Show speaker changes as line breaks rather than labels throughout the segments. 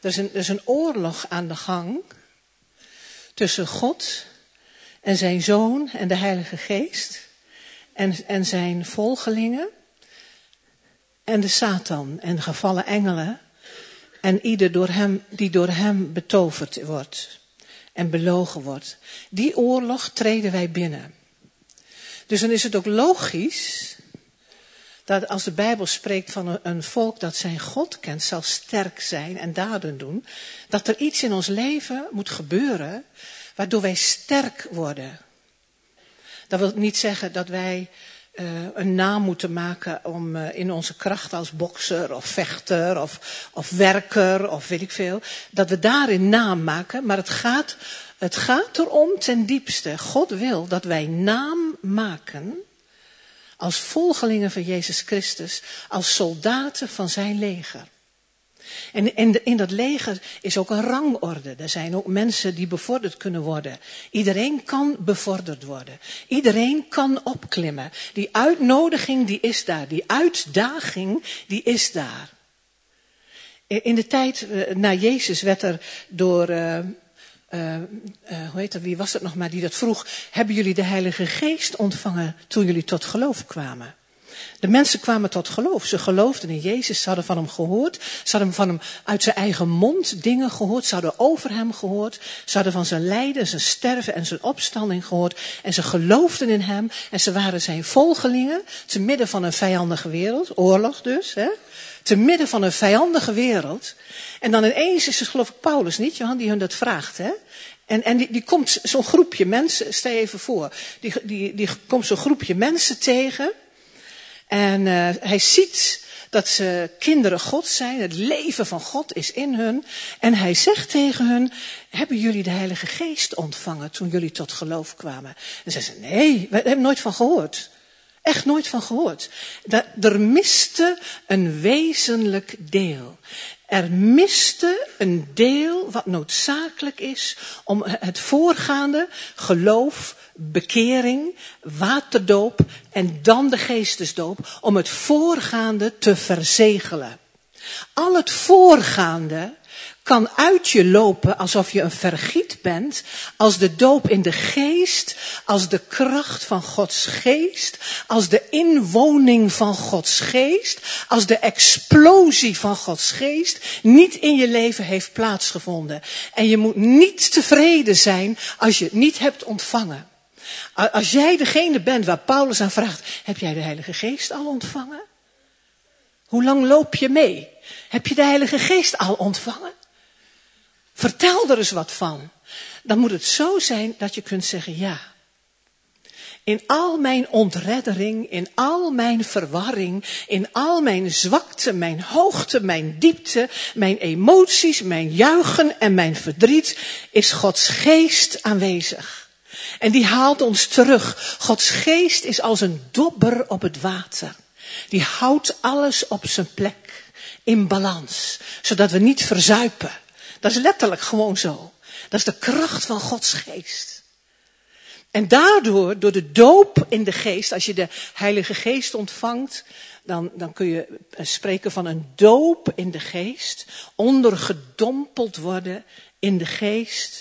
Er is een oorlog aan de gang tussen God en zijn Zoon en de Heilige Geest en zijn volgelingen en de Satan en de gevallen engelen en ieder die door hem betoverd wordt en belogen wordt. Die oorlog treden wij binnen. Dus dan is het ook logisch dat als de Bijbel spreekt van een volk dat zijn God kent, zal sterk zijn en daden doen, dat er iets in ons leven moet gebeuren waardoor wij sterk worden. Dat wil niet zeggen dat wij een naam moeten maken om in onze kracht als bokser of vechter of werker of weet ik veel, dat we daarin naam maken, maar het gaat erom ten diepste. God wil dat wij naam maken als volgelingen van Jezus Christus, als soldaten van zijn leger. En in dat leger is ook een rangorde. Er zijn ook mensen die bevorderd kunnen worden. Iedereen kan bevorderd worden. Iedereen kan opklimmen. Die uitnodiging die is daar. Die uitdaging die is daar. In de tijd na Jezus werd er door wie was het nog maar die dat vroeg? Hebben jullie de Heilige Geest ontvangen toen jullie tot geloof kwamen? De mensen kwamen tot geloof. Ze geloofden in Jezus. Ze hadden van hem gehoord. Ze hadden van hem uit zijn eigen mond dingen gehoord. Ze hadden over hem gehoord. Ze hadden van zijn lijden, zijn sterven en zijn opstanding gehoord. En ze geloofden in hem. En ze waren zijn volgelingen. Te midden van een vijandige wereld. Oorlog dus. Hè? Te midden van een vijandige wereld. En dan ineens is het geloof ik Paulus niet, Johan, die hun dat vraagt. Hè? En die komt zo'n groepje mensen, stel je even voor. Die komt zo'n groepje mensen tegen. En hij ziet dat ze kinderen God zijn. Het leven van God is in hun. En hij zegt tegen hun, hebben jullie de Heilige Geest ontvangen toen jullie tot geloof kwamen? En ze zeggen, nee, we hebben nooit van gehoord. Echt nooit van gehoord. Er miste een wezenlijk deel. Er miste een deel wat noodzakelijk is om het voorgaande geloof, bekering, waterdoop en dan de geestesdoop, om het voorgaande te verzegelen. Al het voorgaande kan uit je lopen alsof je een vergiet bent, als de doop in de geest, als de kracht van Gods geest, als de inwoning van Gods geest, als de explosie van Gods geest niet in je leven heeft plaatsgevonden. En je moet niet tevreden zijn als je het niet hebt ontvangen. Als jij degene bent waar Paulus aan vraagt, heb jij de Heilige Geest al ontvangen? Hoe lang loop je mee? Heb je de Heilige Geest al ontvangen? Vertel er eens wat van. Dan moet het zo zijn dat je kunt zeggen ja. In al mijn ontreddering, in al mijn verwarring, in al mijn zwakte, mijn hoogte, mijn diepte, mijn emoties, mijn juichen en mijn verdriet, is Gods geest aanwezig. En die haalt ons terug. Gods geest is als een dobber op het water. Die houdt alles op zijn plek, in balans, zodat we niet verzuipen. Dat is letterlijk gewoon zo. Dat is de kracht van Gods geest. En daardoor, door de doop in de geest, als je de Heilige Geest ontvangt, dan kun je spreken van een doop in de geest. Ondergedompeld worden in de geest.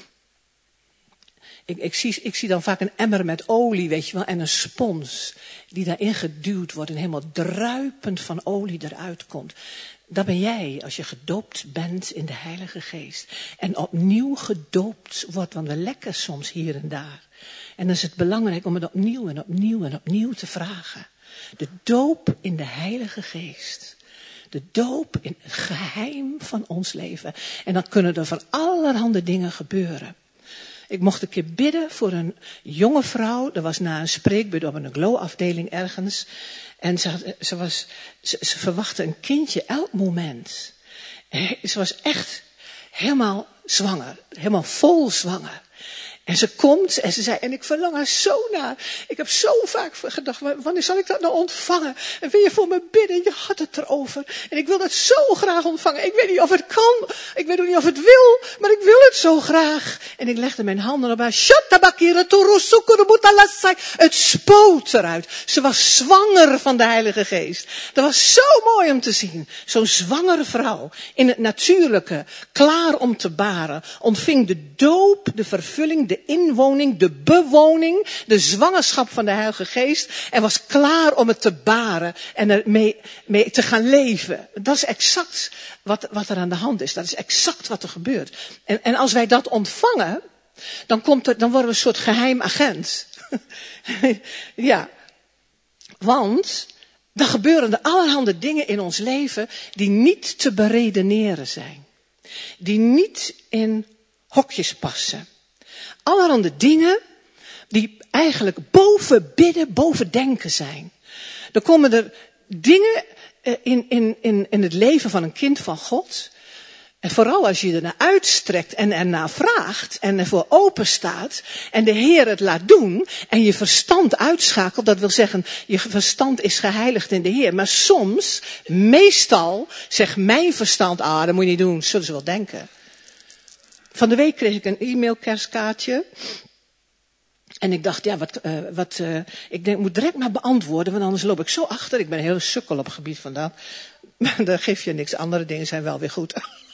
Ik zie dan vaak een emmer met olie, weet je wel, en een spons die daarin geduwd wordt en helemaal druipend van olie eruit komt. Dat ben jij als je gedoopt bent in de Heilige Geest. En opnieuw gedoopt wordt, want we lekken soms hier en daar. En dan is het belangrijk om het opnieuw en opnieuw en opnieuw te vragen. De doop in de Heilige Geest. De doop in het geheim van ons leven. En dan kunnen er van allerhande dingen gebeuren. Ik mocht een keer bidden voor een jonge vrouw. Dat was na een spreekbeurt op een glow-afdeling ergens. En ze verwachtte een kindje elk moment. Ze was echt helemaal zwanger. Helemaal vol zwanger. En ze komt en ze zei, en ik verlang er zo naar. Ik heb zo vaak gedacht, wanneer zal ik dat nou ontvangen? En wil je voor me bidden? Je had het erover. En ik wil dat zo graag ontvangen. Ik weet niet of het kan. Ik weet ook niet of het wil. Maar ik wil het zo graag. En ik legde mijn handen op haar. Het spoot eruit. Ze was zwanger van de Heilige Geest. Dat was zo mooi om te zien. Zo'n zwangere vrouw. In het natuurlijke. Klaar om te baren. Ontving de doop, de vervulling, de inwoning, de bewoning, de zwangerschap van de Heilige Geest en was klaar om het te baren en ermee te gaan leven. Dat is exact wat er aan de hand is. Dat is exact wat er gebeurt. En als wij dat ontvangen, dan worden we een soort geheim agent. Ja, want dan gebeuren er allerhande dingen in ons leven die niet te beredeneren zijn. Die niet in hokjes passen. Allerhande dingen die eigenlijk boven bidden, boven denken zijn. Er komen er dingen in het leven van een kind van God. En vooral als je ernaar uitstrekt en ernaar vraagt en ervoor open staat en de Heer het laat doen en je verstand uitschakelt, dat wil zeggen, je verstand is geheiligd in de Heer. Maar soms, meestal, zegt mijn verstand, dat moet je niet doen, zullen ze wel denken. Van de week kreeg ik een e-mail-kerstkaartje. En ik dacht, ik moet direct maar beantwoorden, want anders loop ik zo achter. Ik ben een hele sukkel op het gebied van dat. Maar daar geef je niks. Andere dingen zijn wel weer goed.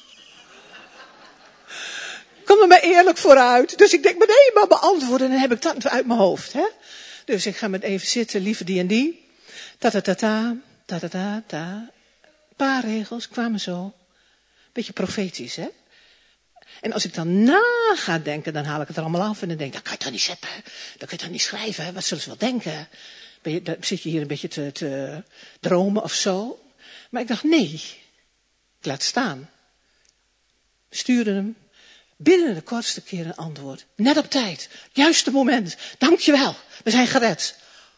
Kom er maar eerlijk vooruit. Dus ik denk, meteen maar beantwoorden en dan heb ik dat uit mijn hoofd. Hè? Dus ik ga met even zitten, lieve die en die. Ta-ta-ta-ta, ta-ta-ta-ta. Een paar regels kwamen zo. Beetje profetisch, hè? En als ik dan na ga denken, dan haal ik het er allemaal af en dan denk ik, dat kan je toch niet zetten, dat kan je toch niet schrijven, wat zullen ze wel denken? Dan zit je hier een beetje te dromen of zo. Maar ik dacht, nee, ik laat staan. Stuurde hem, binnen de kortste keer een antwoord. Net op tijd, juiste moment, dankjewel, we zijn gered.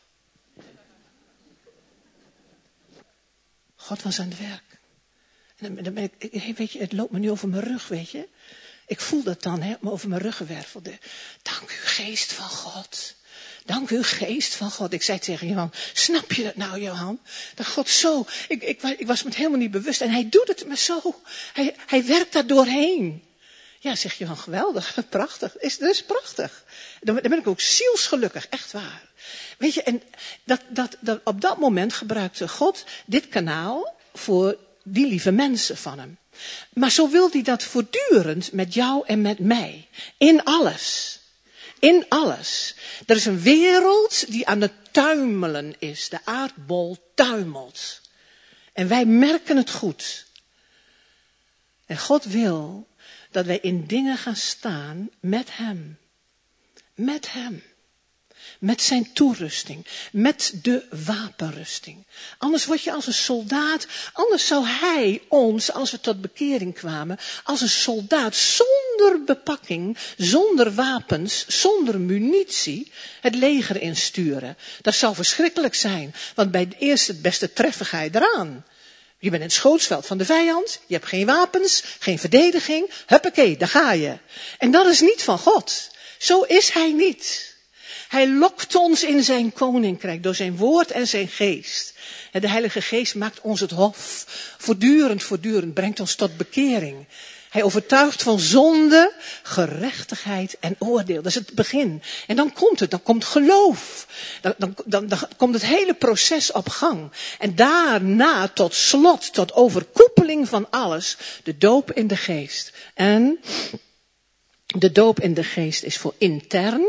God was aan het werk. En dan ben ik, weet je, het loopt me nu over mijn rug, weet je. Ik voel dat dan, hè, over mijn ruggenwervel. Dank u, geest van God. Dank u, geest van God. Ik zei tegen Johan, snap je dat nou, Johan? Dat God zo, ik was me het helemaal niet bewust. En hij doet het me zo. Hij werkt daar doorheen. Ja, zegt Johan, geweldig, prachtig. Dat is prachtig. Dan ben ik ook zielsgelukkig, echt waar. Weet je, en dat op dat moment gebruikte God dit kanaal voor die lieve mensen van hem. Maar zo wil hij dat voortdurend met jou en met mij. In alles. In alles. Er is een wereld die aan het tuimelen is. De aardbol tuimelt. En wij merken het goed. En God wil dat wij in dingen gaan staan met hem. Met hem. Met zijn toerusting. Met de wapenrusting. Anders word je als een soldaat. Anders zou hij ons, als we tot bekering kwamen, als een soldaat zonder bepakking, zonder wapens, zonder munitie, het leger insturen. Dat zou verschrikkelijk zijn. Want bij de eerste het beste treffen ga je eraan. Je bent in het schootsveld van de vijand. Je hebt geen wapens, geen verdediging. Huppakee, daar ga je. En dat is niet van God. Zo is hij niet. Hij lokt ons in zijn koninkrijk door zijn woord en zijn geest. De Heilige Geest maakt ons het hof. Voortdurend brengt ons tot bekering. Hij overtuigt van zonde, gerechtigheid en oordeel. Dat is het begin. En dan komt geloof. Dan komt het hele proces op gang. En daarna tot slot, tot overkoepeling van alles, de doop in de geest. En de doop in de geest is voor intern.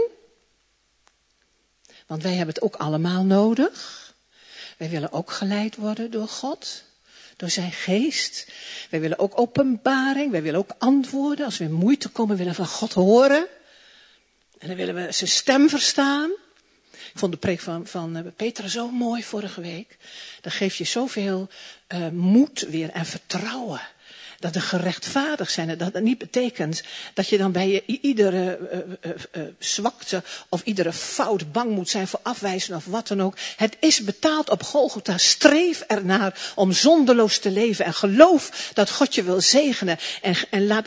Want wij hebben het ook allemaal nodig. Wij willen ook geleid worden door God. Door zijn geest. Wij willen ook openbaring. Wij willen ook antwoorden. Als we in moeite komen, willen we van God horen. En dan willen we zijn stem verstaan. Ik vond de preek van Petra zo mooi vorige week. Dan geeft je zoveel moed weer en vertrouwen. Dat we gerechtvaardigd zijn. En dat niet betekent dat je dan bij iedere zwakte of iedere fout bang moet zijn voor afwijzen of wat dan ook. Het is betaald op Golgotha. Streef ernaar om zondeloos te leven. En geloof dat God je wil zegenen. En laat al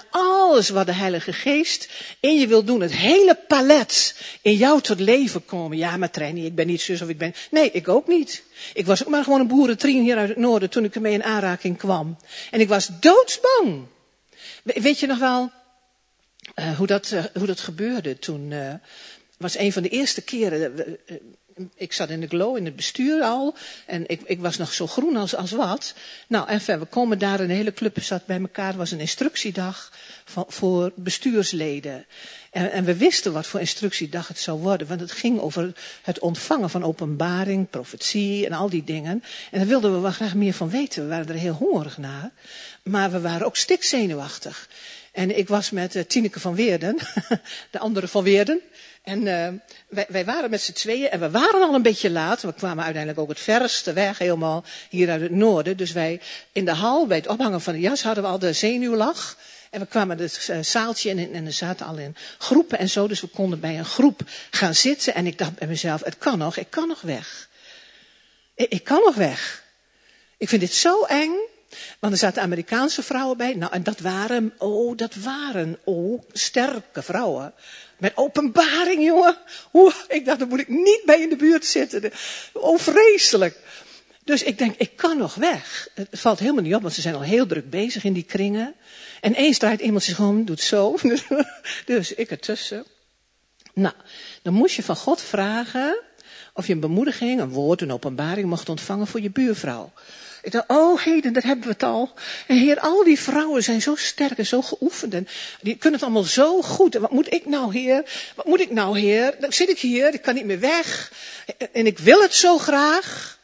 alles wat de Heilige Geest in je wil doen, het hele palet in jou tot leven komen. Ja, maar Trini, ik ben niet zus of ik ben... Nee, ik ook niet. Ik was ook maar gewoon een boerentrien hier uit het noorden toen ik ermee in aanraking kwam. En ik was doodsbang. Weet je nog wel hoe dat gebeurde toen... was een van de eerste keren... Ik zat in de GLO, in het bestuur al. En ik was nog zo groen als wat. Nou, enfin, we komen daar, een hele club zat bij elkaar. Het was een instructiedag voor bestuursleden. En we wisten wat voor instructiedag het zou worden. Want het ging over het ontvangen van openbaring, profetie en al die dingen. En daar wilden we wel graag meer van weten. We waren er heel hongerig naar. Maar we waren ook stikzenuwachtig. En ik was met Tineke van Weerden, de andere van Weerden. En wij waren met z'n tweeën en we waren al een beetje laat. We kwamen uiteindelijk ook het verste weg, helemaal hier uit het noorden. Dus wij in de hal, bij het ophangen van de jas, hadden we al de zenuwlach. En we kwamen het zaaltje in en we zaten al in groepen en zo. Dus we konden bij een groep gaan zitten. En ik dacht bij mezelf, ik kan nog weg. Ik kan nog weg. Ik vind dit zo eng. Want er zaten Amerikaanse vrouwen bij. Nou, en dat waren sterke vrouwen. Met openbaring, jongen. Ik dacht, daar moet ik niet bij in de buurt zitten. Vreselijk. Dus ik denk, ik kan nog weg. Het valt helemaal niet op, want ze zijn al heel druk bezig in die kringen. En eens draait iemand zich om, doet zo. Dus ik ertussen. Nou, dan moest je van God vragen of je een bemoediging, een woord, een openbaring mocht ontvangen voor je buurvrouw. Ik dacht, heden, daar hebben we het al. En Heer, al die vrouwen zijn zo sterk en zo geoefend. En die kunnen het allemaal zo goed. En wat moet ik nou, Heer? Dan zit ik hier, ik kan niet meer weg. En ik wil het zo graag.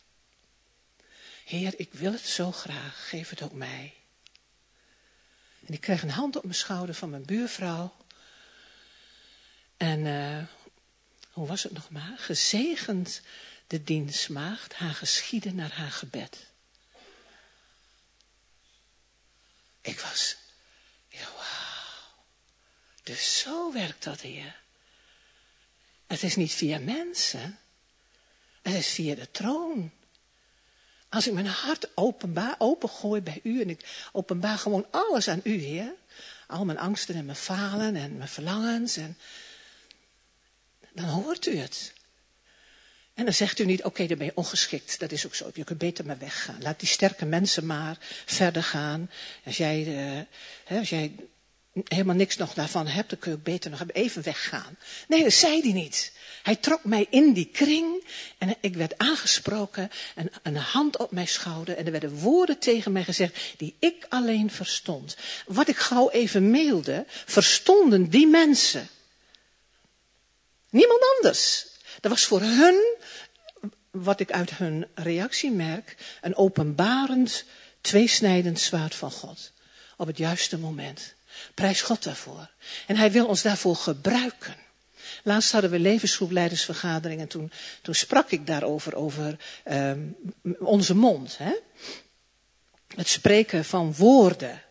Heer, ik wil het zo graag. Geef het ook mij. En ik kreeg een hand op mijn schouder van mijn buurvrouw. En hoe was het nog maar? Gezegend de dienstmaagd, haar geschieden naar haar gebed. Wauw. Dus zo werkt dat, Heer. Het is niet via mensen. Het is via de troon. Als ik mijn hart opengooi bij u en ik openbaar gewoon alles aan u, Heer. Al mijn angsten en mijn falen en mijn verlangens. En dan hoort u het. En dan zegt u niet, oké, dan ben je ongeschikt. Dat is ook zo. Je kunt beter maar weggaan. Laat die sterke mensen maar verder gaan. Als jij helemaal niks nog daarvan hebt, dan kun je ook beter nog even weggaan. Nee, dat zei hij niet. Hij trok mij in die kring en ik werd aangesproken en een hand op mijn schouder. En er werden woorden tegen mij gezegd die ik alleen verstond. Wat ik gauw even mailde, verstonden die mensen. Niemand anders. Dat was voor hun, wat ik uit hun reactie merk, een openbarend, tweesnijdend zwaard van God. Op het juiste moment. Prijs God daarvoor. En hij wil ons daarvoor gebruiken. Laatst hadden we levensgroepleidersvergadering en toen sprak ik daarover, over onze mond. Hè? Het spreken van woorden.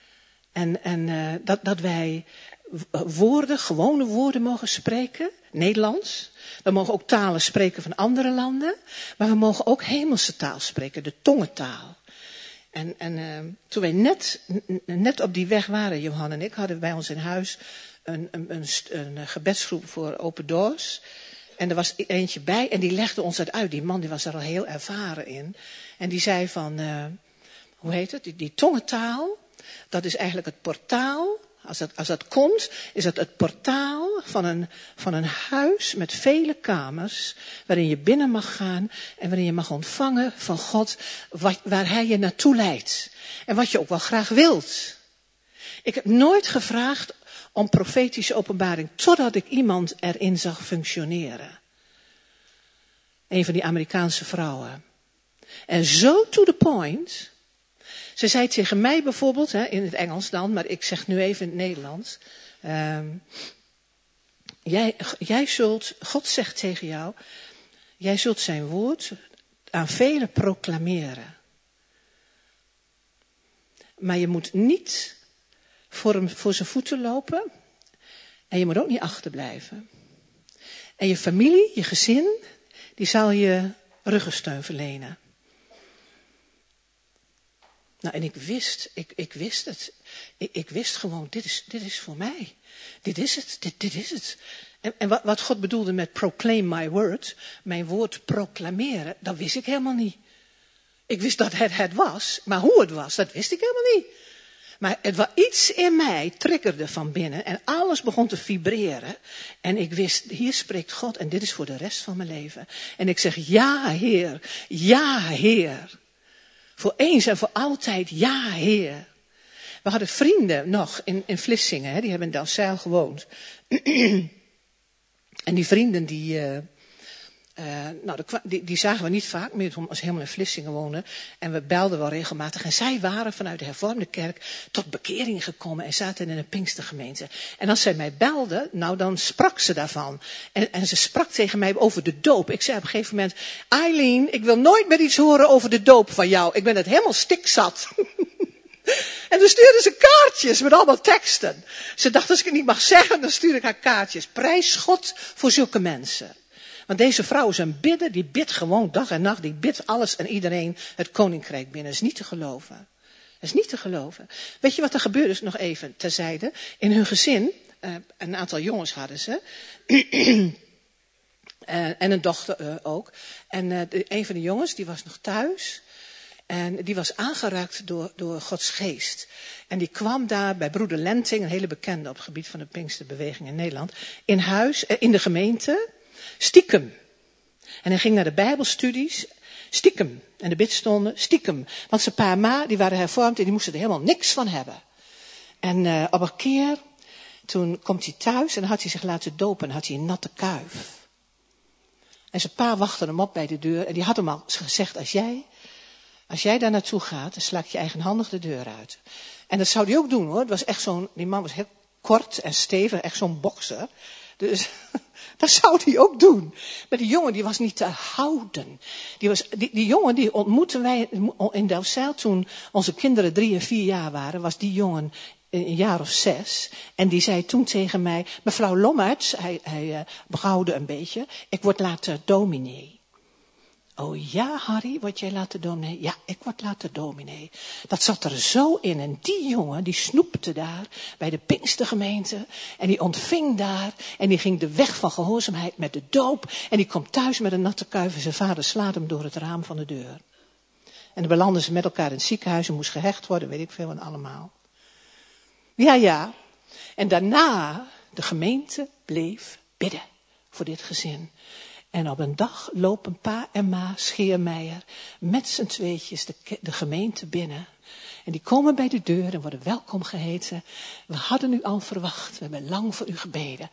En dat wij woorden, gewone woorden mogen spreken, Nederlands. We mogen ook talen spreken van andere landen, maar we mogen ook hemelse taal spreken, de tongentaal. En toen wij net op die weg waren, Johan en ik, hadden bij ons in huis een gebedsgroep voor Open Doors. En er was eentje bij en die legde ons dat uit. Die man die was er al heel ervaren in. En die zei van, hoe heet het, die tongentaal, dat is eigenlijk het portaal. Als dat komt, is het portaal van een huis met vele kamers, waarin je binnen mag gaan en waarin je mag ontvangen van God waar hij je naartoe leidt. En wat je ook wel graag wilt. Ik heb nooit gevraagd om profetische openbaring, totdat ik iemand erin zag functioneren. Een van die Amerikaanse vrouwen. En zo to the point. Ze zei tegen mij bijvoorbeeld, in het Engels dan, maar ik zeg nu even in het Nederlands. God zegt tegen jou, jij zult zijn woord aan velen proclameren. Maar je moet niet voor zijn voeten lopen en je moet ook niet achterblijven. En je familie, je gezin, die zal je ruggensteun verlenen. Nou, en ik wist het. Ik wist gewoon, dit is voor mij. Dit is het. En wat God bedoelde met proclaim my word, mijn woord proclameren, dat wist ik helemaal niet. Ik wist dat het was, maar hoe het was, dat wist ik helemaal niet. Maar het was iets in mij, triggerde van binnen en alles begon te vibreren. En ik wist, hier spreekt God en dit is voor de rest van mijn leven. En ik zeg, ja Heer, ja Heer. Voor eens en voor altijd, ja Heer. We hadden vrienden nog in Vlissingen, hè, die hebben in Delfzijl gewoond. En die vrienden die zagen we niet vaak meer toen we helemaal in Vlissingen woonden. En we belden wel regelmatig. En zij waren vanuit de hervormde kerk tot bekering gekomen en zaten in een Pinkstergemeente. En als zij mij belden, nou dan sprak ze daarvan. En ze sprak tegen mij over de doop. Ik zei op een gegeven moment, Eileen, ik wil nooit meer iets horen over de doop van jou. Ik ben het helemaal stikzat. En toen stuurde ze kaartjes met allemaal teksten. Ze dacht, als ik het niet mag zeggen, dan stuur ik haar kaartjes. Prijs God voor zulke mensen. Want deze vrouw is een bidder, die bidt gewoon dag en nacht. Die bidt alles en iedereen het koninkrijk binnen. Dat is niet te geloven. Dat is niet te geloven. Weet je wat er gebeurde? Dus nog even terzijde. In hun gezin, een aantal jongens hadden ze. En een dochter ook. En een van de jongens, die was nog thuis. En die was aangeraakt door Gods geest. En die kwam daar bij broeder Lenting, een hele bekende op het gebied van de Pinksterbeweging in Nederland. In huis, in de gemeente, stiekem. En hij ging naar de bijbelstudies, stiekem. En de bidstonden, stiekem. Want zijn pa en ma, die waren hervormd en die moesten er helemaal niks van hebben. En op een keer, toen komt hij thuis en dan had hij zich laten dopen en had hij een natte kuif. En zijn pa wachtte hem op bij de deur en die had hem al gezegd, als jij daar naartoe gaat, dan sla ik je eigenhandig de deur uit. En dat zou hij ook doen hoor. Het was echt die man was heel kort en stevig, echt zo'n bokser. Dus dat zou hij ook doen. Maar die jongen, die was niet te houden. Die jongen, die ontmoetten wij in Delfzijl toen onze kinderen 3 en 4 jaar waren. Was die jongen een jaar of 6. En die zei toen tegen mij, mevrouw Lommerts, hij berouwde een beetje, ik word later dominee. Oh ja, Harry, word jij later dominee? Ja, ik word later dominee. Dat zat er zo in. En die jongen, die snoepte daar bij de Pinkstergemeente. En die ontving daar. En die ging de weg van gehoorzaamheid met de doop. En die komt thuis met een natte kuif. En zijn vader slaat hem door het raam van de deur. En dan belanden ze met elkaar in het ziekenhuis. En moest gehecht worden, weet ik veel en allemaal. Ja. En daarna, de gemeente bleef bidden voor dit gezin. En op een dag lopen pa en ma Scheermeijer met z'n tweetjes de gemeente binnen. En die komen bij de deur en worden welkom geheten. We hadden u al verwacht, we hebben lang voor u gebeden.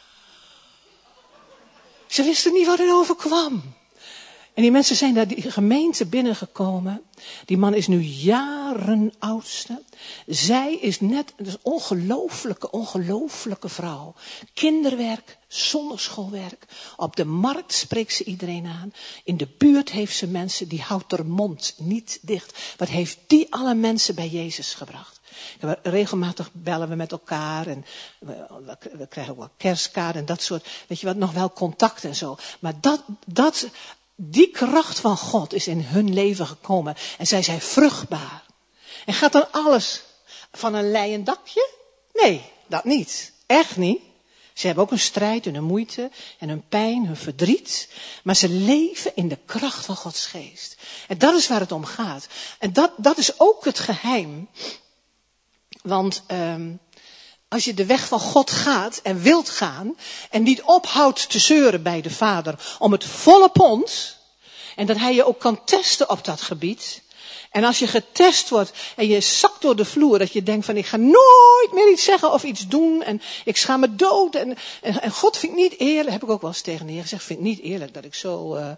Ze wisten niet wat er overkwam. En die mensen zijn daar die gemeente binnengekomen. Die man is nu jaren oudste. Zij is net een ongelooflijke vrouw. Kinderwerk, zonderschoolwerk. Op de markt spreekt ze iedereen aan. In de buurt heeft ze mensen, die houdt haar mond niet dicht. Wat heeft die alle mensen bij Jezus gebracht? Regelmatig bellen we met elkaar en we krijgen ook wel kerstkaarten en dat soort, weet je wat, nog wel contact en zo. Maar die kracht van God is in hun leven gekomen. En zij zijn vruchtbaar. En gaat dan alles van een leien dakje? Nee, dat niet. Echt niet. Ze hebben ook een strijd en een moeite en hun pijn, hun verdriet. Maar ze leven in de kracht van Gods geest. En dat is waar het om gaat. En dat is ook het geheim. Want als je de weg van God gaat en wilt gaan en niet ophoudt te zeuren bij de Vader om het volle pond en dat hij je ook kan testen op dat gebied. En als je getest wordt en je zakt door de vloer, dat je denkt van ik ga nooit meer iets zeggen of iets doen en ik schaam me dood. En God vindt niet eerlijk, heb ik ook wel eens tegen neer gezegd, vindt niet eerlijk dat ik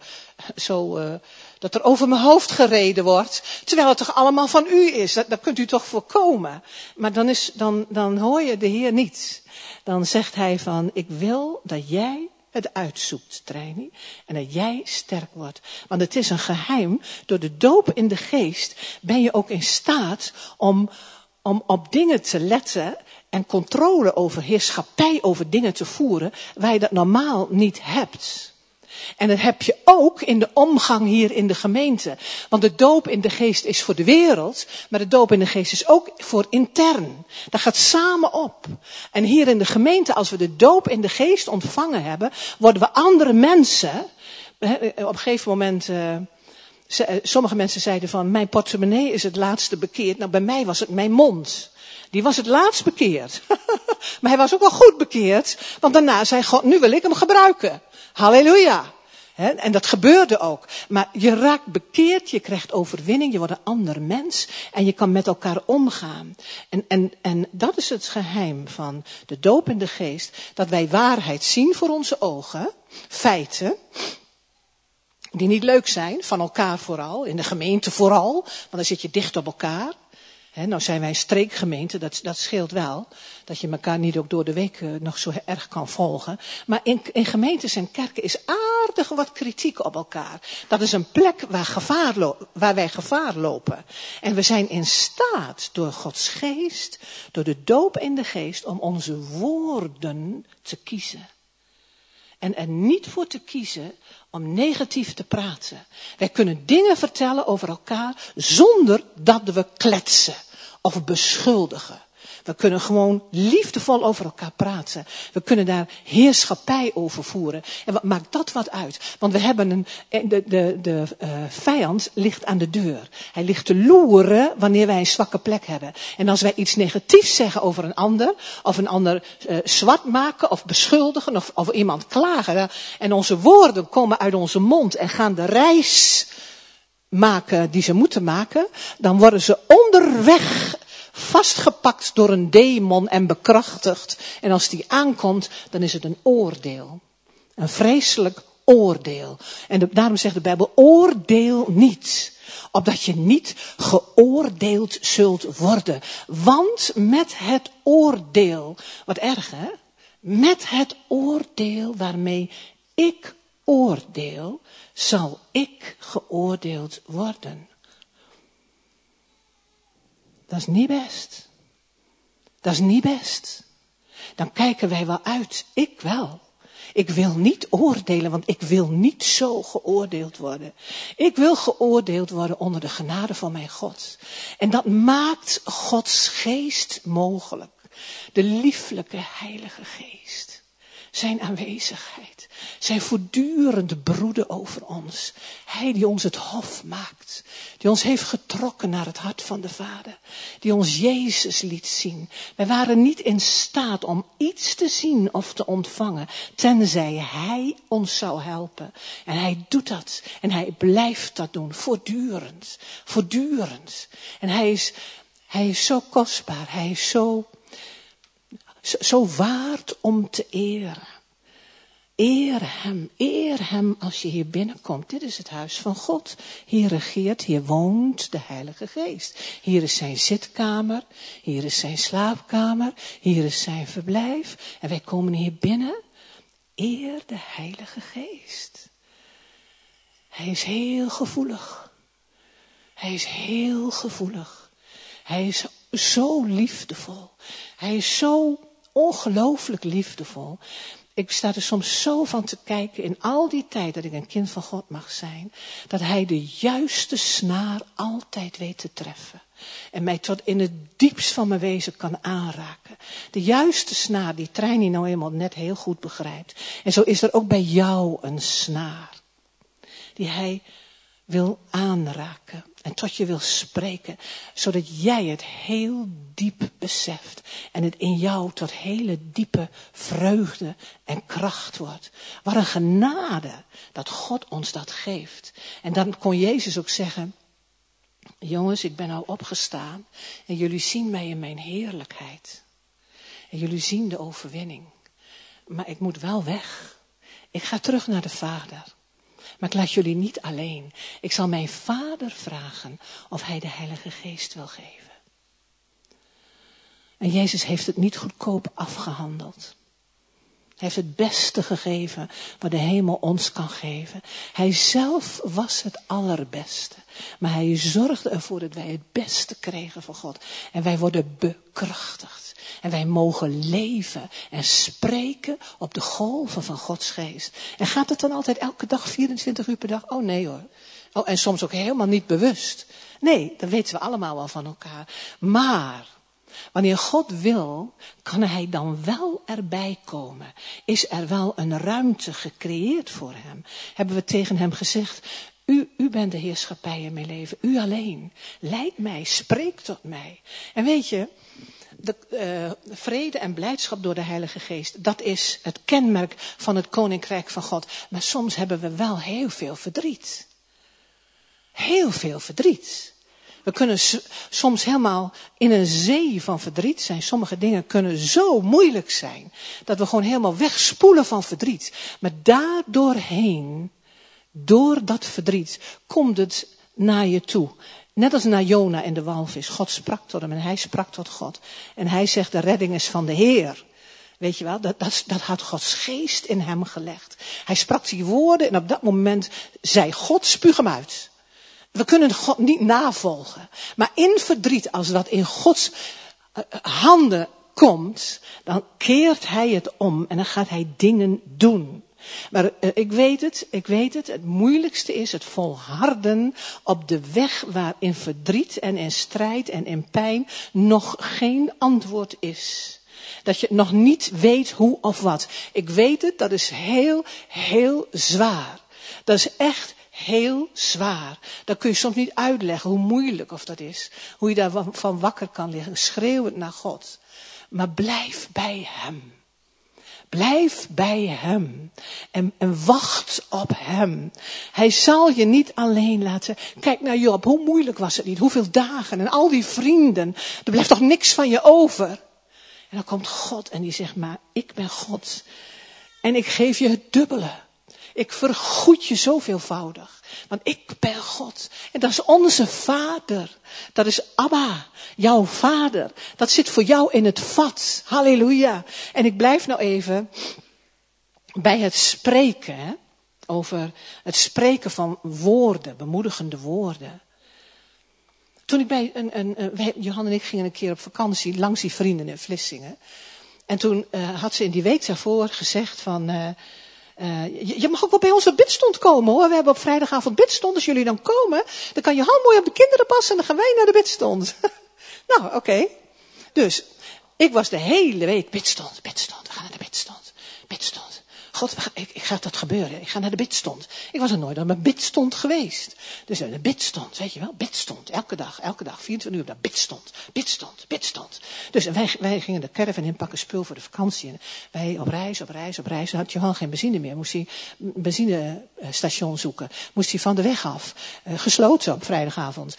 dat er over mijn hoofd gereden wordt. Terwijl het toch allemaal van u is, dat kunt u toch voorkomen. Maar dan hoor je de Heer niet. Dan zegt hij van ik wil dat jij het uitzoekt, Treini. En dat jij sterk wordt. Want het is een geheim. Door de doop in de geest ben je ook in staat om op dingen te letten en controle over heerschappij over dingen te voeren waar je dat normaal niet hebt. En dat heb je ook in de omgang hier in de gemeente. Want de doop in de geest is voor de wereld, maar de doop in de geest is ook voor intern. Dat gaat samen op. En hier in de gemeente, als we de doop in de geest ontvangen hebben, worden we andere mensen. Op een gegeven moment, sommige mensen zeiden van, mijn portemonnee is het laatste bekeerd. Nou, bij mij was het mijn mond. Die was het laatst bekeerd. Maar hij was ook wel goed bekeerd, want daarna zei God, nu wil ik hem gebruiken. Halleluja. En dat gebeurde ook. Maar je raakt bekeerd, je krijgt overwinning, je wordt een ander mens. En je kan met elkaar omgaan. En dat is het geheim van de doop in de geest. Dat wij waarheid zien voor onze ogen. Feiten. Die niet leuk zijn, van elkaar vooral. In de gemeente vooral. Want dan zit je dicht op elkaar. Nou zijn wij een streekgemeente, dat scheelt wel. Dat je elkaar niet ook door de week nog zo erg kan volgen. Maar in gemeentes en kerken is aardig wat kritiek op elkaar. Dat is een plek waar wij gevaar lopen. En we zijn in staat door Gods geest, door de doop in de geest, om onze woorden te kiezen. En er niet voor te kiezen om negatief te praten. Wij kunnen dingen vertellen over elkaar zonder dat we kletsen of beschuldigen. We kunnen gewoon liefdevol over elkaar praten. We kunnen daar heerschappij over voeren. En wat maakt dat wat uit? Want we hebben de vijand ligt aan de deur. Hij ligt te loeren wanneer wij een zwakke plek hebben. En als wij iets negatiefs zeggen over een ander, of een ander zwart maken, of beschuldigen, of over iemand klagen, en onze woorden komen uit onze mond en gaan de reis maken die ze moeten maken, dan worden ze onderweg vastgepakt door een demon en bekrachtigd. En als die aankomt, dan is het een oordeel. Een vreselijk oordeel. En daarom zegt de Bijbel, oordeel niet. Opdat je niet geoordeeld zult worden. Want met het oordeel, wat erg hè? Met het oordeel waarmee ik oordeel, zal ik geoordeeld worden. Dat is niet best. Dat is niet best. Dan kijken wij wel uit. Ik wel. Ik wil niet oordelen, want ik wil niet zo geoordeeld worden. Ik wil geoordeeld worden onder de genade van mijn God. En dat maakt Gods geest mogelijk. De lieflijke Heilige Geest. Zijn aanwezigheid. Zijn voortdurende broeden over ons. Hij die ons het hof maakt. Die ons heeft getrokken naar het hart van de Vader. Die ons Jezus liet zien. Wij waren niet in staat om iets te zien of te ontvangen. Tenzij Hij ons zou helpen. En Hij doet dat. En Hij blijft dat doen. Voortdurend. Voortdurend. En Hij is zo kostbaar. Hij is zo waard om te eren. Eer hem als je hier binnenkomt. Dit is het huis van God. Hier regeert, hier woont de Heilige Geest. Hier is zijn zitkamer, hier is zijn slaapkamer, hier is zijn verblijf. En wij komen hier binnen. Eer de Heilige Geest. Hij is heel gevoelig. Hij is heel gevoelig. Hij is zo liefdevol. Hij is zo ongelooflijk liefdevol. Ik sta er soms zo van te kijken in al die tijd dat ik een kind van God mag zijn. Dat Hij de juiste snaar altijd weet te treffen. En mij tot in het diepst van mijn wezen kan aanraken. De juiste snaar die Treini nou eenmaal net heel goed begrijpt. En zo is er ook bij jou een snaar. Die Hij wil aanraken. En tot je wil spreken. Zodat jij het heel diep beseft. En het in jou tot hele diepe vreugde en kracht wordt. Wat een genade dat God ons dat geeft. En dan kon Jezus ook zeggen. Jongens, ik ben nou opgestaan. En jullie zien mij in mijn heerlijkheid. En jullie zien de overwinning. Maar ik moet wel weg. Ik ga terug naar de Vader. Maar ik laat jullie niet alleen. Ik zal mijn Vader vragen of Hij de Heilige Geest wil geven. En Jezus heeft het niet goedkoop afgehandeld. Hij heeft het beste gegeven wat de hemel ons kan geven. Hij zelf was het allerbeste. Maar hij zorgde ervoor dat wij het beste kregen van God. En wij worden bekrachtigd. En wij mogen leven en spreken op de golven van Gods geest. En gaat het dan altijd elke dag, 24 uur per dag? Oh nee hoor. Oh, en soms ook helemaal niet bewust. Nee, dat weten we allemaal wel van elkaar. Maar wanneer God wil, kan hij dan wel erbij komen. Is er wel een ruimte gecreëerd voor hem? Hebben we tegen hem gezegd, u bent de heerschappij in mijn leven. U alleen. Leid mij, spreek tot mij. En weet je, de vrede en blijdschap door de Heilige Geest, dat is het kenmerk van het Koninkrijk van God. Maar soms hebben we wel heel veel verdriet. Heel veel verdriet. We kunnen soms helemaal in een zee van verdriet zijn. Sommige dingen kunnen zo moeilijk zijn, dat we gewoon helemaal wegspoelen van verdriet. Maar daardoorheen, door dat verdriet, komt het naar je toe. Net als naar Jona en de walvis. God sprak tot hem en hij sprak tot God. En hij zegt, de redding is van de Heer. Weet je wel, dat had Gods geest in hem gelegd. Hij sprak die woorden en op dat moment zei God, spuug hem uit. We kunnen God niet navolgen. Maar in verdriet, als dat in Gods handen komt, dan keert hij het om en dan gaat hij dingen doen. Maar ik weet het, het moeilijkste is het volharden op de weg waar in verdriet en in strijd en in pijn nog geen antwoord is. Dat je nog niet weet hoe of wat. Ik weet het, dat is heel, heel zwaar. Dat is echt heel zwaar. Dan kun je soms niet uitleggen hoe moeilijk of dat is. Hoe je daarvan wakker kan liggen, schreeuwend naar God. Maar blijf bij hem. Blijf bij hem. En wacht op hem. Hij zal je niet alleen laten. Kijk naar Job, hoe moeilijk was het niet? Hoeveel dagen en al die vrienden. Er blijft toch niks van je over. En dan komt God en die zegt, maar ik ben God. En ik geef je het dubbele. Ik vergoed je zoveelvoudig. Want ik ben God. En dat is onze Vader. Dat is Abba, jouw Vader. Dat zit voor jou in het vat. Halleluja. En ik blijf nou even bij het spreken. Hè? Over het spreken van woorden, bemoedigende woorden. Toen ik bij Johan en ik gingen een keer op vakantie langs die vrienden in Vlissingen. En toen had ze in die week daarvoor gezegd van... je mag ook wel bij onze bidstond komen hoor. We hebben op vrijdagavond bidstond. Als jullie dan komen, dan kan je hand mooi op de kinderen passen en dan gaan wij naar de bidstond. Nou, oké. Dus, ik was de hele week bidstond. We gaan naar de bidstond. God, gaat dat gebeuren? Ik ga naar de bidstond. Ik was er nooit aan mijn bidstond geweest. Dus de bidstond, weet je wel, bidstond. Elke dag, 24 uur, bidstond. Dus wij gingen de caravan inpakken, spul voor de vakantie. En wij op reis. Had Johan geen benzine meer. Moest hij een benzinestation zoeken. Moest hij van de weg af. Gesloten op vrijdagavond.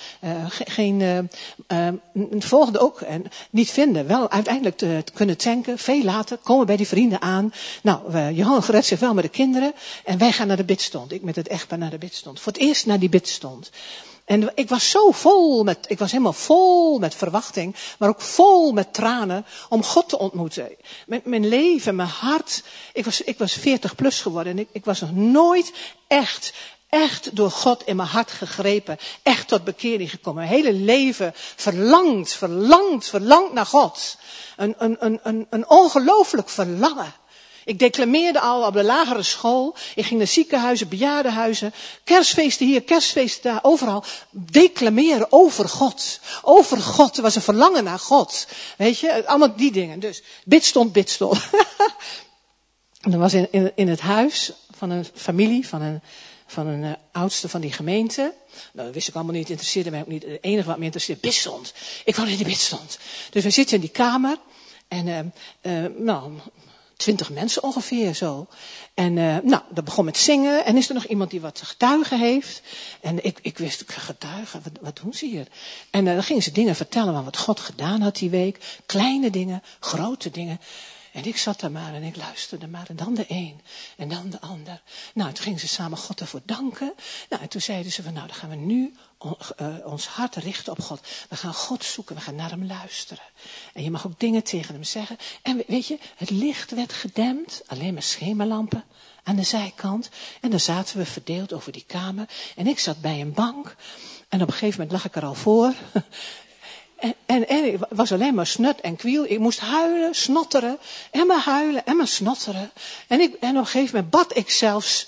Het volgende ook niet vinden. Wel uiteindelijk te kunnen tanken. Veel later komen bij die vrienden aan. Nou, Johan geredt zich wel met de kinderen. En wij gaan naar de bidstond. Ik met het echtpaar naar de bidstond. Voor het eerst naar die bidstond. En ik was helemaal vol met verwachting. Maar ook vol met tranen om God te ontmoeten. Mijn leven, mijn hart. Ik was 40 plus geworden. En ik was nog nooit echt door God in mijn hart gegrepen. Echt tot bekering gekomen. Mijn hele leven verlangt naar God. Een ongelooflijk verlangen. Ik declameerde al op de lagere school. Ik ging naar ziekenhuizen, bejaardenhuizen. Kerstfeesten hier, kerstfeesten daar, overal. Declameren over God. Over God. Er was een verlangen naar God. Weet je, allemaal die dingen. Dus bidstond. En dat was in het huis van een familie, van een oudste van die gemeente. Nou, dat wist ik allemaal niet, interesseerde mij ook niet. Het enige wat me interesseerde, bidstond. Ik wou in de bidstond. Dus we zitten in die kamer. En 20 mensen ongeveer zo. En dat begon met zingen. En is er nog iemand die wat getuigen heeft? En ik wist, getuigen, wat doen ze hier? En dan gingen ze dingen vertellen van wat God gedaan had die week. Kleine dingen, grote dingen. En ik zat daar maar en ik luisterde maar. En dan de een en dan de ander. Nou, toen gingen ze samen God ervoor danken. Nou, en toen zeiden ze van, nou, dan gaan we nu ons hart richten op God. We gaan God zoeken, we gaan naar hem luisteren. En je mag ook dingen tegen hem zeggen. En weet je, het licht werd gedempt, alleen maar schemerlampen aan de zijkant. En dan zaten we verdeeld over die kamer. En ik zat bij een bank. En op een gegeven moment lag ik er al voor. En ik was alleen maar snut en kwiel. Ik moest huilen, snotteren. En maar huilen en maar snotteren. En op een gegeven moment bad ik zelfs.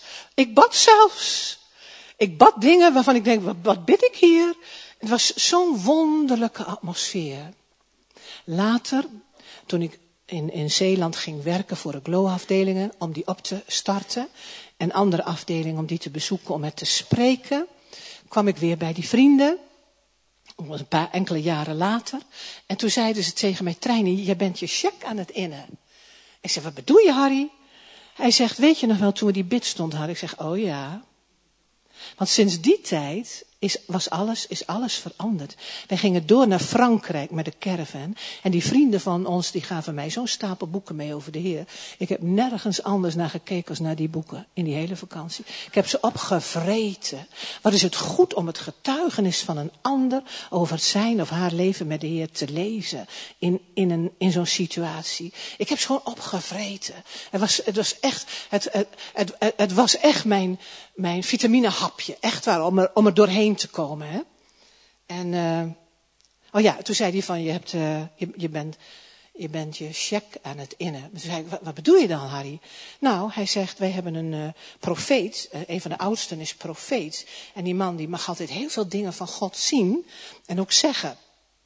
Ik bad dingen waarvan ik denk, wat bid ik hier? Het was zo'n wonderlijke atmosfeer. Later, toen ik in Zeeland ging werken voor de Glow-afdelingen, om die op te starten. En andere afdelingen om die te bezoeken, om met te spreken. Kwam ik weer bij die vrienden. Een paar enkele jaren later. En toen zeiden ze tegen mij, Treini, je bent je cheque aan het innen. Ik zeg, wat bedoel je, Harry? Hij zegt, weet je nog wel, toen we die bidstond hadden? Ik zeg, oh ja. Want sinds die tijd is alles veranderd. Wij gingen door naar Frankrijk met de caravan. En die vrienden van ons, die gaven mij zo'n stapel boeken mee over de Heer. Ik heb nergens anders naar gekeken als naar die boeken in die hele vakantie. Ik heb ze opgevreten. Wat is het goed om het getuigenis van een ander over zijn of haar leven met de Heer te lezen. In zo'n situatie. Ik heb ze gewoon opgevreten. Het was echt mijn vitaminehapje. Echt waar, om er doorheen te komen. Hè? En, toen zei hij van, je bent je cheque aan het innen. Toen zei ik, wat bedoel je dan, Harry? Nou, hij zegt, wij hebben een profeet, een van de oudsten is profeet. En die man die mag altijd heel veel dingen van God zien en ook zeggen.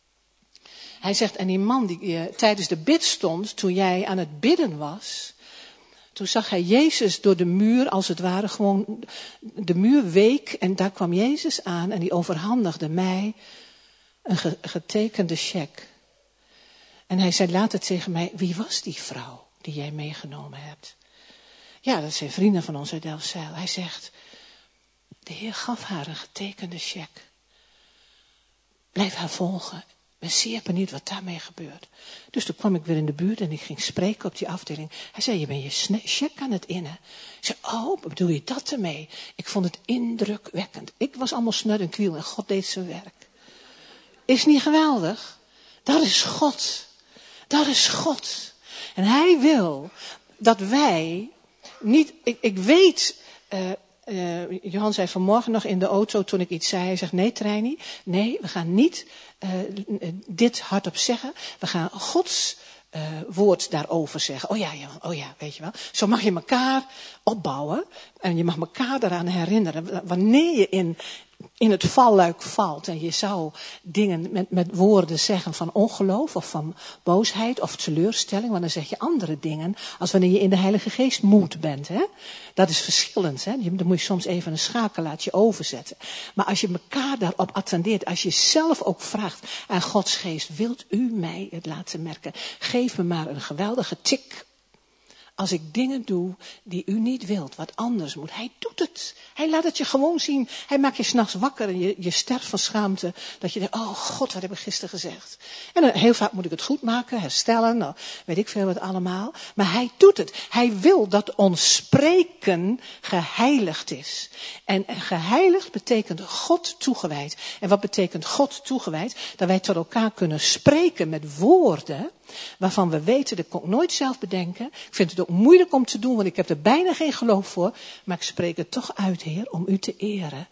Hij zegt, en die man die tijdens de bid stond, toen jij aan het bidden was, toen zag hij Jezus door de muur, als het ware, gewoon de muur week. En daar kwam Jezus aan en die overhandigde mij een getekende cheque. En hij zei later tegen mij, wie was die vrouw die jij meegenomen hebt? Ja, dat zijn vrienden van ons uit Delfzijl. Hij zegt, de Heer gaf haar een getekende cheque. Blijf haar volgen. Ik ben zeer benieuwd wat daarmee gebeurt. Dus toen kwam ik weer in de buurt en ik ging spreken op die afdeling. Hij zei, je bent je cheque aan het innen. Ik zei, wat bedoel je dat ermee? Ik vond het indrukwekkend. Ik was allemaal snut en kwiel en God deed zijn werk. Is niet geweldig? Dat is God. Dat is God. En hij wil dat wij niet, ik weet, Johan zei vanmorgen nog in de auto toen ik iets zei. Hij zegt, nee Treini, nee, we gaan niet dit hardop zeggen. We gaan Gods woord daarover zeggen. Oh ja, Johan, oh ja, weet je wel. Zo mag je elkaar opbouwen. En je mag elkaar eraan herinneren. Wanneer je in het valluik valt. En je zou dingen met woorden zeggen van ongeloof of van boosheid of teleurstelling. Want dan zeg je andere dingen als wanneer je in de Heilige Geest moed bent. Hè? Dat is verschillend. Hè? Dan moet je soms even een schakelaartje overzetten. Maar als je elkaar daarop attendeert. Als je zelf ook vraagt aan Gods Geest. Wilt u mij het laten merken? Geef me maar een geweldige tik. Als ik dingen doe die u niet wilt, wat anders moet. Hij doet het. Hij laat het je gewoon zien. Hij maakt je 's nachts wakker en je sterft van schaamte. Dat je denkt, oh God, wat heb ik gisteren gezegd. En dan, heel vaak moet ik het goed maken, herstellen. Nou, weet ik veel wat allemaal. Maar hij doet het. Hij wil dat ons spreken geheiligd is. En geheiligd betekent God toegewijd. En wat betekent God toegewijd? Dat wij tot elkaar kunnen spreken met woorden waarvan we weten, dat kon ik nooit zelf bedenken. Ik vind het ook moeilijk om te doen, want ik heb er bijna geen geloof voor. Maar ik spreek het toch uit, Heer, om u te eren.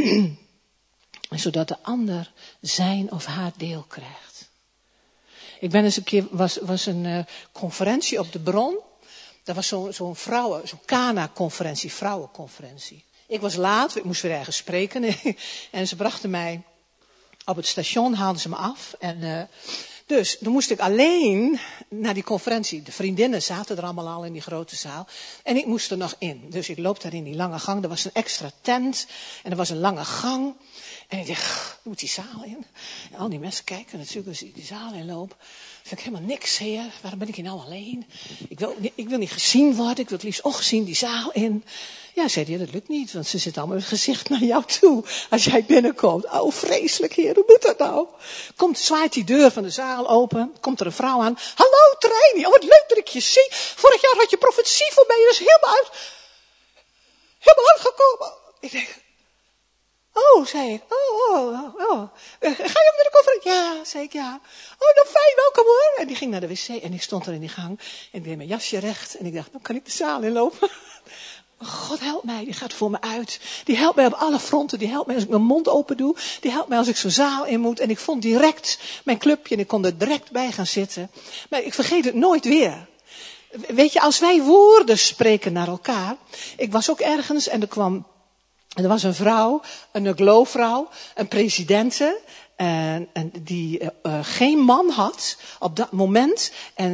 Zodat de ander zijn of haar deel krijgt. Ik ben eens een keer, was een conferentie op de Bron. Dat was zo'n Kana-conferentie, vrouwenconferentie. Ik was laat, ik moest weer ergens spreken. En ze brachten mij op het station, haalden ze me af. En dus toen moest ik alleen naar die conferentie. De vriendinnen zaten er allemaal al in die grote zaal. En ik moest er nog in. Dus ik loop daar in die lange gang. Er was een extra tent. En er was een lange gang. En ik dacht, ik moet die zaal in. En al die mensen kijken natuurlijk als ik die zaal inloop. Vind ik helemaal niks, Heer. Waarom ben ik hier nou alleen? Ik wil niet gezien worden. Ik wil het liefst ongezien die zaal in. Ja, zei hij, dat lukt niet. Want ze zitten allemaal met het gezicht naar jou toe. Als jij binnenkomt. Oh, vreselijk, Heer. Hoe moet dat nou? Zwaait die deur van de zaal open. Komt er een vrouw aan. Hallo, Treini. Oh, wat leuk dat ik je zie. Vorig jaar had je profetie voor mij. Dat is helemaal uitgekomen. Ik denk, Oh, zei ik. Ga je met de koffer? Ja, zei ik, ja. Oh, nou fijn, welkom hoor. En die ging naar de wc en ik stond er in die gang. En ik deed mijn jasje recht. En ik dacht, dan kan ik de zaal inlopen. God helpt mij, die gaat voor me uit. Die helpt mij op alle fronten. Die helpt mij als ik mijn mond open doe. Die helpt mij als ik zo'n zaal in moet. En ik vond direct mijn clubje en ik kon er direct bij gaan zitten. Maar ik vergeet het nooit weer. Weet je, als wij woorden spreken naar elkaar. Ik was ook ergens en er was een vrouw, een geloofvrouw, een presidente. En die geen man had op dat moment.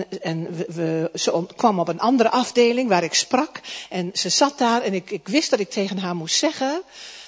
Ze kwam op een andere afdeling waar ik sprak. En ze zat daar en ik wist dat ik tegen haar moest zeggen.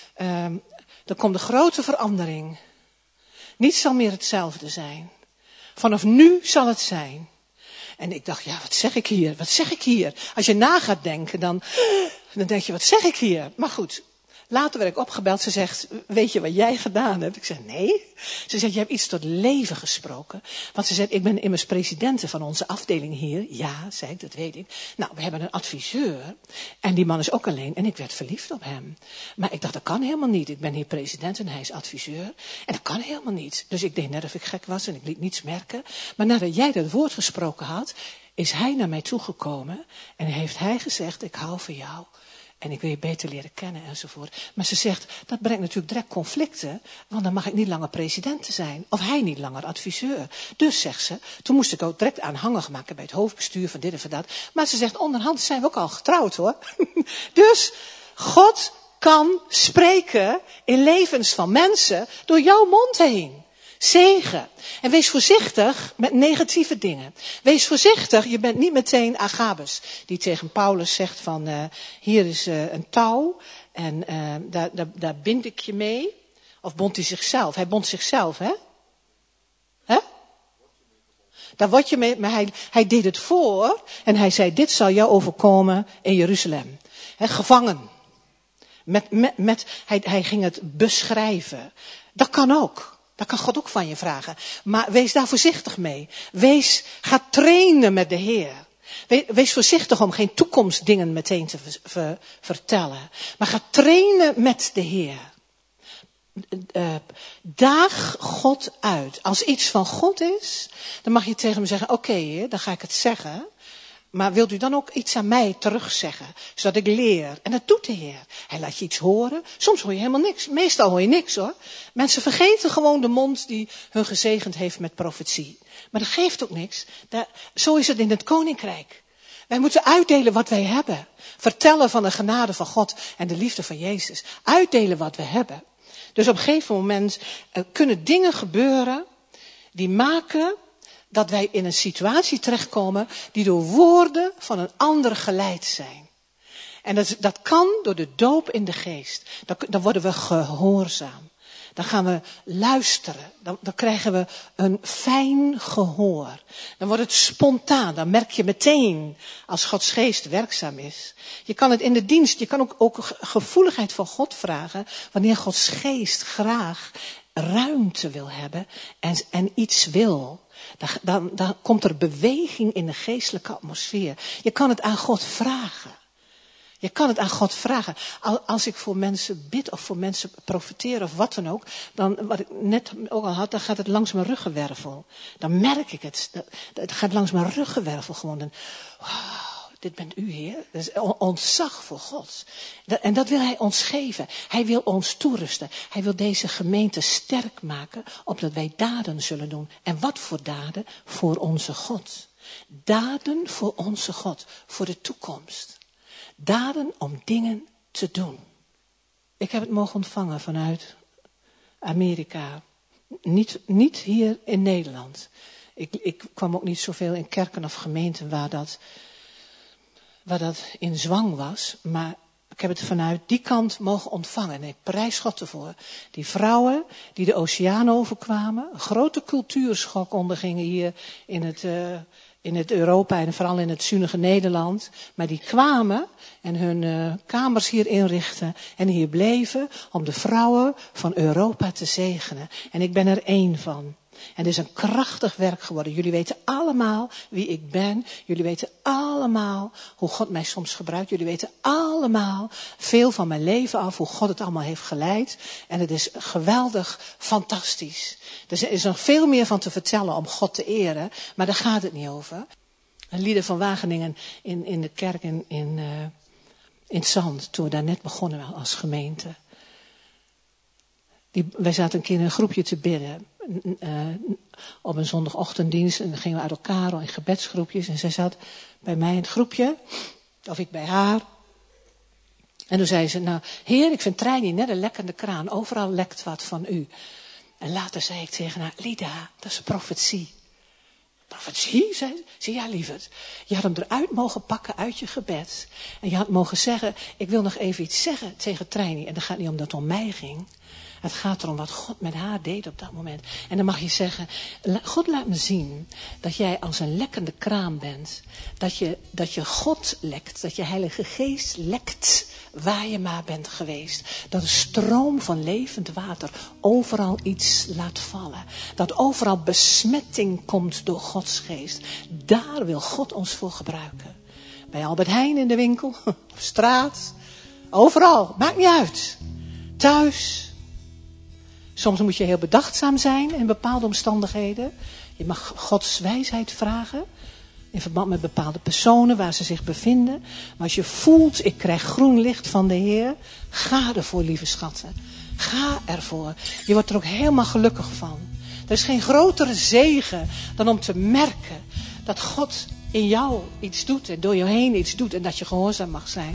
Er komt een grote verandering. Niets zal meer hetzelfde zijn. Vanaf nu zal het zijn. En ik dacht, ja, wat zeg ik hier? Wat zeg ik hier? Als je na gaat denken, dan denk je, wat zeg ik hier? Maar goed. Later werd ik opgebeld. Ze zegt, weet je wat jij gedaan hebt? Ik zeg, nee. Ze zegt, je hebt iets tot leven gesproken. Want ze zegt, ik ben immers presidente van onze afdeling hier. Ja, zei ik, dat weet ik. Nou, we hebben een adviseur. En die man is ook alleen. En ik werd verliefd op hem. Maar ik dacht, dat kan helemaal niet. Ik ben hier president en hij is adviseur. En dat kan helemaal niet. Dus ik deed net of ik gek was en ik liet niets merken. Maar nadat jij dat woord gesproken had, is hij naar mij toegekomen. En heeft hij gezegd, ik hou van jou. En ik wil je beter leren kennen enzovoort. Maar ze zegt, dat brengt natuurlijk direct conflicten. Want dan mag ik niet langer president zijn. Of hij niet langer adviseur. Dus zegt ze, toen moest ik ook direct aanhangig maken bij het hoofdbestuur van dit en van dat. Maar ze zegt, onderhand zijn we ook al getrouwd hoor. Dus God kan spreken in levens van mensen door jouw mond heen. Zegen. En wees voorzichtig met negatieve dingen. Wees voorzichtig, je bent niet meteen Agabus. Die tegen Paulus zegt van, hier is een touw. En daar bind ik je mee. Of bond hij zichzelf? Hij bond zichzelf, hè? Hè? Daar word je mee, maar hij deed het voor. En hij zei, dit zal jou overkomen in Jeruzalem. Hè, gevangen. Hij ging het beschrijven. Dat kan ook. Dat kan God ook van je vragen. Maar wees daar voorzichtig mee. Ga trainen met de Heer. Wees voorzichtig om geen toekomstdingen meteen te vertellen. Maar ga trainen met de Heer. Daag God uit. Als iets van God is, dan mag je tegen hem zeggen, oké, Heer, dan ga ik het zeggen. Maar wilt u dan ook iets aan mij terugzeggen, zodat ik leer? En dat doet de Heer. Hij laat je iets horen. Soms hoor je helemaal niks. Meestal hoor je niks hoor. Mensen vergeten gewoon de mond die hun gezegend heeft met profetie. Maar dat geeft ook niks. Zo is het in het koninkrijk. Wij moeten uitdelen wat wij hebben. Vertellen van de genade van God en de liefde van Jezus. Uitdelen wat we hebben. Dus op een gegeven moment kunnen dingen gebeuren die maken dat wij in een situatie terechtkomen die door woorden van een ander geleid zijn. En dat kan door de doop in de geest. Dan worden we gehoorzaam. Dan gaan we luisteren. Dan krijgen we een fijn gehoor. Dan wordt het spontaan. Dan merk je meteen als Gods geest werkzaam is. Je kan het in de dienst. Je kan ook gevoeligheid van God vragen. Wanneer Gods geest graag ruimte wil hebben en iets wil. Dan komt er beweging in de geestelijke atmosfeer. Je kan het aan God vragen. Je kan het aan God vragen. Als ik voor mensen bid of voor mensen profeteer of wat dan ook. Dan, wat ik net ook al had, dan gaat het langs mijn ruggenwervel. Dan merk ik het. Het gaat langs mijn ruggenwervel gewoon. Wow, dit bent u, Heer. Dat is ontzag voor God. En dat wil Hij ons geven. Hij wil ons toerusten. Hij wil deze gemeente sterk maken, opdat wij daden zullen doen. En wat voor daden? Voor onze God. Daden voor onze God. Voor de toekomst. Daden om dingen te doen. Ik heb het mogen ontvangen vanuit Amerika. Niet hier in Nederland. Ik kwam ook niet zoveel in kerken of gemeenten waar dat in zwang was. Maar ik heb het vanuit die kant mogen ontvangen. En ik prijs God ervoor. Die vrouwen die de oceaan overkwamen. Een grote cultuurschok ondergingen hier in het Europa en vooral in het zuinige Nederland. Maar die kwamen en hun kamers hier inrichten en hier bleven om de vrouwen van Europa te zegenen. En ik ben er één van. En het is een krachtig werk geworden. Jullie weten allemaal wie ik ben. Jullie weten allemaal hoe God mij soms gebruikt. Jullie weten allemaal veel van mijn leven af. Hoe God het allemaal heeft geleid. En het is geweldig fantastisch. Er is nog veel meer van te vertellen om God te eren. Maar daar gaat het niet over. Een lieder van Wageningen in de kerk in Zand. Toen we daar net begonnen als gemeente. Wij zaten een keer in een groepje te bidden. Op een zondagochtenddienst. En dan gingen we uit elkaar in gebedsgroepjes. En zij zat bij mij in het groepje. Of ik bij haar. En toen zei ze, nou Heer, ik vind Trijnie net een lekkende kraan. Overal lekt wat van u. En later zei ik tegen haar, Lida, dat is een profetie. Profetie, zei ze. Ja, lieverd. Je had hem eruit mogen pakken uit je gebed. En je had mogen zeggen, ik wil nog even iets zeggen tegen Trijnie. En dat gaat niet om dat het om mij ging. Het gaat erom wat God met haar deed op dat moment. En dan mag je zeggen, God laat me zien dat jij als een lekkende kraan bent. Dat je God lekt, dat je Heilige Geest lekt waar je maar bent geweest. Dat een stroom van levend water overal iets laat vallen. Dat overal besmetting komt door Gods Geest. Daar wil God ons voor gebruiken. Bij Albert Heijn in de winkel, op straat, overal, maakt niet uit. Thuis. Soms moet je heel bedachtzaam zijn in bepaalde omstandigheden. Je mag Gods wijsheid vragen. In verband met bepaalde personen waar ze zich bevinden. Maar als je voelt, ik krijg groen licht van de Heer. Ga ervoor, lieve schatten. Ga ervoor. Je wordt er ook helemaal gelukkig van. Er is geen grotere zegen dan om te merken dat God in jou iets doet. En door jou heen iets doet. En dat je gehoorzaam mag zijn.